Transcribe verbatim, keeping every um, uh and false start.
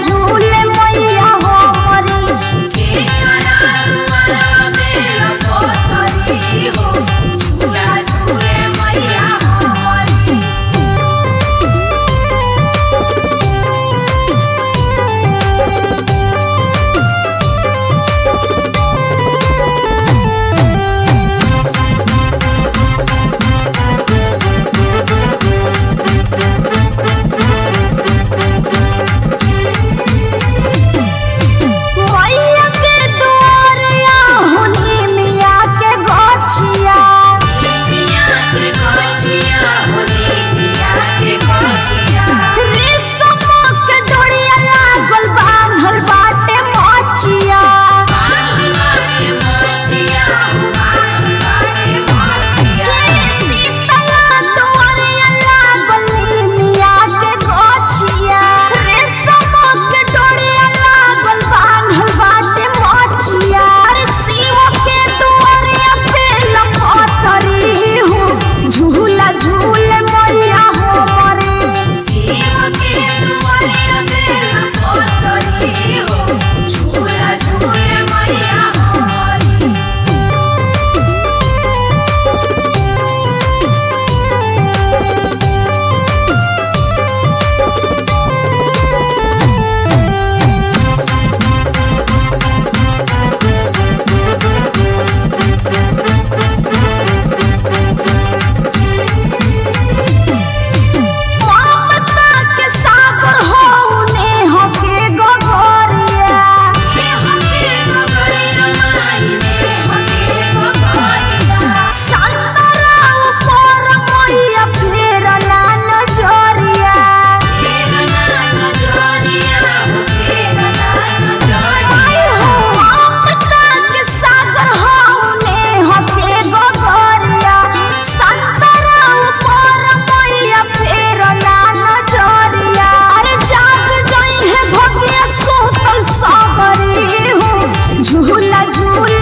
झूले मैया हमरी के करारुआ बेल पतरी हो झूला झूले मैया हमरी। मैया के दुआरिया होनी मिया के गछिया मिया के गछिया होली मिया के गछिया रेशम के डोरिया लागल बांधल बाटे मचिया बाटे मचिया बाटे मचिया शीतला दुआरिया लागल मिया के गछिया रेशम के डोरिया लागल बांधल बाटे मचिया अरे शिव के दुआरिया पे लपतरी हो झूला झूले मैया हमरे शिव के दुआरिया बेल पतरी हो झूला झूले मैया हमरी। ममता के सागर हो नेह के गगरिया के हके गगरिया माई ने हके गगरिया संतरा ऊपर मैया फेर ना नजरिया फेर ना नजरिया फेर ना आई नजरिया हो ममता के सागर हो नेह के गगरिया संतरा ऊपर मैया फेर ना नजरिया अरे जाग जाई है भगिया सोतल सागरी हो झूला झूला